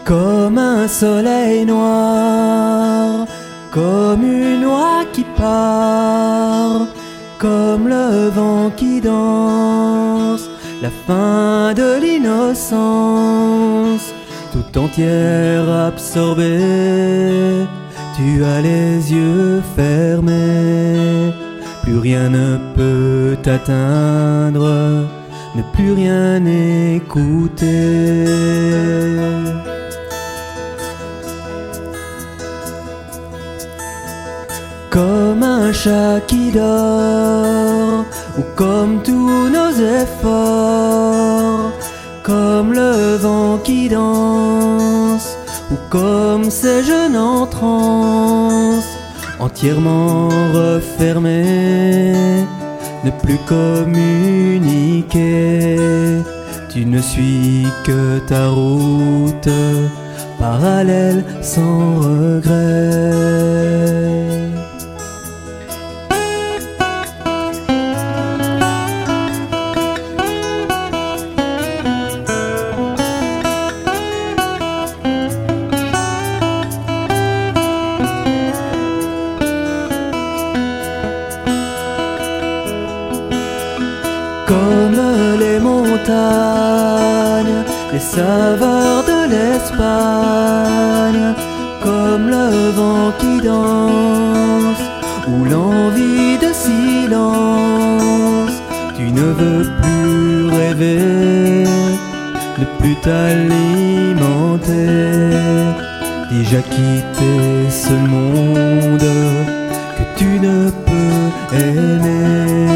Comme un soleil noir, comme une oie qui part, comme le vent qui danse, la fin de l'innocence, tout entière absorbée. Tu as les yeux fermés, plus rien ne peut t'atteindre, ne plus rien écouter. Comme un chat qui dort, ou comme tous nos efforts, comme le vent qui danse, ou comme ces jeunes en transe, entièrement refermés, ne plus communiquer. Tu ne suis que ta route, parallèle sans regret. Comme les montagnes, les saveurs de l'Espagne, comme le vent qui danse, ou l'envie de silence. Tu ne veux plus rêver, ne plus t'alimenter, déjà quitté ce monde que tu ne peux aimer.